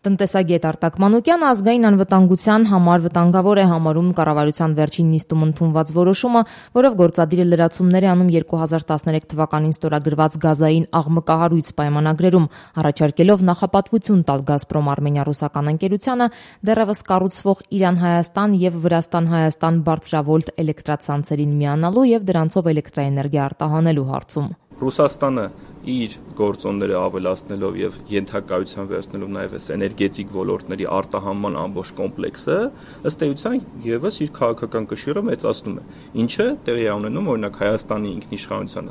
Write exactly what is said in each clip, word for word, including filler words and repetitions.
Տնտեսագետ Արտակ Մանուկյանը ազգային անվտանգության համար վտանգավոր է համարում կառավարության վերջին նիստում ընդունված որոշումը, որով գործադիրը լրացումներ է անում երկու հազար տասներեք թվականին ստորագրված գազային աղմկահարույց պայմանագրերում, առաջարկելով նախապատվություն տալ Գազպրոմ արմենիա-ռուսական ընկերությանը դեռևս կառուցվող Իրան-Հայաստան եւ Վրաստան-Հայաստան բարձրավոլտ էլեկտրացանցերին միանալու եւ դրանցով էլեկտրաէներգիա արտահանելու հարցում։ Ռուսաստանը իր գործոնները ավելացնելով եւ ենթակայության վերցնելով նաեւ այս էներգետիկ ոլորտների արտահանման ամբողջ կոմպլեքսը ըստ էության եւս իր քաղաքական կշիռը մեծացնում է, ինչը տեղի է ունենում օրինակ Հայաստանի ինքնիշխանության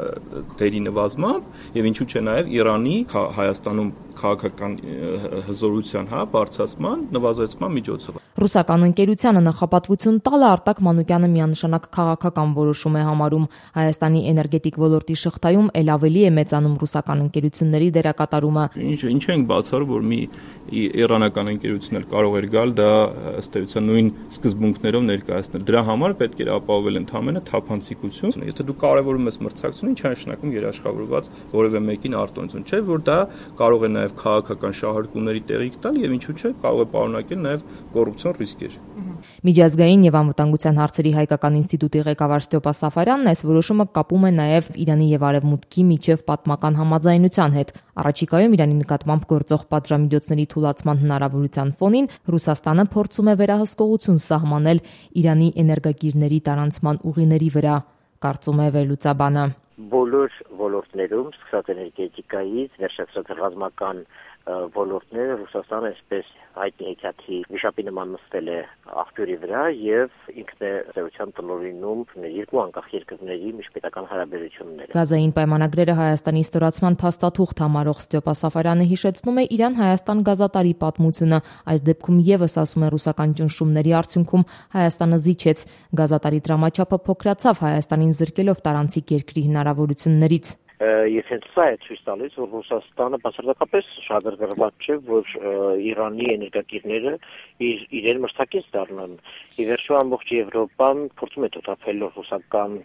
դերի նվազմամբ եւ ինչու՞ չէ նաեւ Իրանի Հայաստանում քաղաքական հզորության հա բարձրացման նվազեցման միջոցով։ Ռուսական ընկերությանը նախապատվություն տալը Արտակ Մանուկյանը միանշանակ քաղաքական որոշում է համարում։ Հայաստանի էներգետիկ ոլորտի շղթայում ել ավելի է մեծանում ռուսական ընկերությունների դերակատարումը։ Ինչ ինչ ենք բացառում, որ մի իրանական ընկերություն էլ կարող էր գալ դա ըստ էության նույն սկզբունքներով ներկայացնել։ Դրա համար պետք էր ապահովել ընդհանրապես թափանցիկություն։ Եթե դու կարևորում ես մրցակցությունը, ինչ է նշանակում երաշխավորված որևէ մեկին արտոնություն, չէ՞ որ դա կարող է նաեւ քաղաքական շահարկումների տեղիք տալ եւ ինչու՞ չէ կարող է պարունակել նաեւ կոռուպցիոն ռիսկեր։ Միջազգային եւ անվտանգության հարցերի հայկական ինստիտուտի ղեկավար Ստյոպա Սաֆարյանն այս որոշումը կապում է նաեւ Իրանի եւ Արևմուտքի միջև պատմական համաձայնության հետ։ Առաջիկայում Իրանի նկատմամբ գործող պատժամիջոցների թուլացման հնարավորության ֆոնին Ռուսաստանը փորձում է վերահսկողություն սահմանել Իրանի էներգակիրների տարանցման ուղիների վրա, կարծում է վերլուծաբանը։ Բոլոր ոլորտներում, սկսած էներգետիկայից, վերջացրած ռազմական ոլորտները Ռուսաստանը այսպես հայտնի հեքիաթի վիշապի նման նստել է աղբյուրի վրա եւ ինքն է ծերության տնօրինում երկու անկախ երկրների միջպետական հարաբերությունները։ Գազային պայմանագրերը Հայաստանի ստորացման փաստաթուղթ համարող Ստյոպա Սաֆարյանը հիշեցնում է Իրան-Հայաստան գազատարի պատմությունը։ Այս դեպքում եւս ասում է ռուսական ճնշումների արդյունքում Հայաստանը զիջեց։ Գազատարի դրամաչափը փոքրացավ Հայաստանին զրկելով տարանցիկ երկրի հնարավորություններից։ Ես հենց սա է ցույց տալիս, որ Ռուսաստանը բացարձակապես շահագրգռված չէ, որ Իրանի էներգակիրները իր իրեն մրցակից դառնան։ Ի վերջո ամբողջ Եվրոպան փորձում է թոթափել ռուսական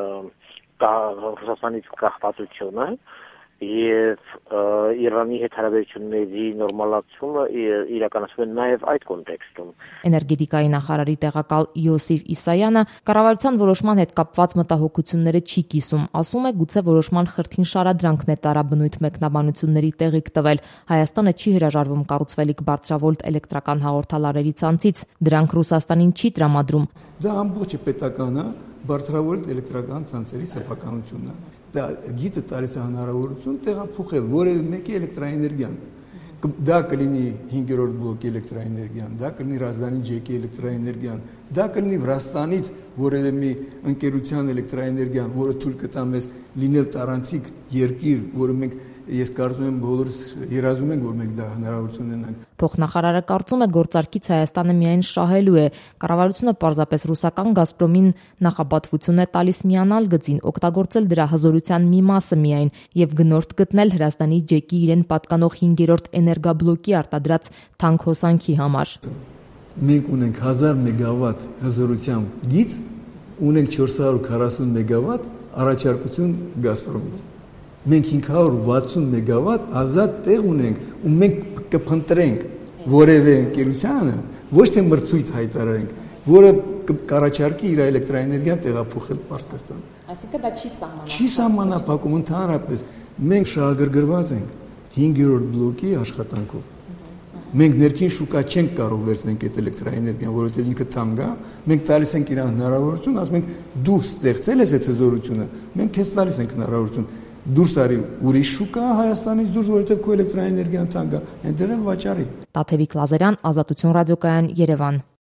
Ռուսաստանից կախվածությունը եւ Իրանի հետ հարաբերությունների նորմալացումը իրականացվում է նաեւ այդ կոնտեքստում։ Էներգետիկայի նախարարի տեղակալ Յոսիֆ Իսայանը կառավարության որոշման հետ կապված մտահոգությունները չի կիսում, ասում է գուցե որոշման խրթին շարադրանքն է տարաբնույթ մեկնաբանությունների տեղիք տվել։ Հայաստանը չի հրաժարվում կառուցվելիք բարձրավոլտ էլեկտրական հաղորդալարերի ցանցից, դրանք Ռուսաստանին չի տրամադրում։ Դա ամբողջ պետական է բարձրավոլտ էլեկտրական ցանցերի սեփականությունն է։ Դա գիծը տալիս է հնարավորություն տեղափոխել որևէ մեկի էլեկտրաէներգիան։ Դա կլինի հինգերորդ բլոկի էլեկտրաէներգիան, դա կլինի Ռազդանի ջեկի էլեկտրաէներգիան, դա կլինի Վրաստանից որևէ մի ընկերության էլեկտրաէներգիան, որը թույլ կտա մեզ լինել տարանցիկ երկիր, որը մենք ես կարծում եմ բոլորս երազում ենք, որ մենք դա հնարավորություն ունենանք։ Փոխնախարարը կարծում է գործարքից Հայաստանը միայն շահելու է։ Կառավարությունը պարզապես ռուսական Գազպրոմին նախապատվություն է տալիս միանալ գծին, օգտագործել դրա հզորության մի մասը միայն եւ գնորդ գտնել Հրազդանի ջեկի իրեն պատկանող հինգերորդ էներգաբլոկի արտադրած թանկ հոսանքի համար։ Մենք ունենք հազար մեգավատ հզորությամբ գիծ, ունենք չորս հարյուր քառասուն մեգավատ առաջարկություն Գազպրոմից։ Մենք հինգ հարյուր վաթսուն մեգավատ ազատ տեղ ունենք ու մենք կփնտրենք որևէ ընկերությանը, ոչ թե մրցույթ հայտարարենք, որը կառաջարկի իր էլեկտրաէներգիան տեղափոխել Պարսկաստան։ Այսինքն դա չի սահմանափակում։ Չի սահմանափակում ընդհանրապես։ Մենք շահագրգռված ենք հինգերորդ բլոկի աշխատանքով։ Մենք ներքին շուկա չենք կարող վերցնենք այդ էլեկտրաէներգիան, որովհետև ինքը թանկ է, մենք տալիս ենք իրան հնարավորություն, ասում ենք դու ստեղծել ես այդ հզորությունը, մենք քեզ տալիս ենք հնարավորություն դուրս արի ուրիշ շուկա Հայաստանից դուրս, որովհետև քո էլեկտրաէներգիան թանկ է, այնտեղ էլ վաճառի։ Տաթևիկ Լազարյան, Ազատություն ռադիոկայան, Երևան։